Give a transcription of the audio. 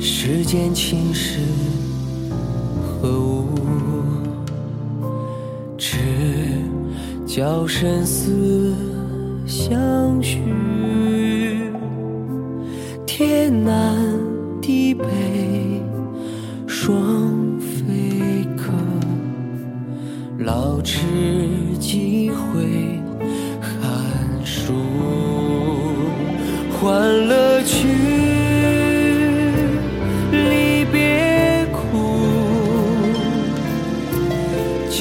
世间情是何物？只教生死相许。天南地北双飞客，老翅几回寒暑。欢乐去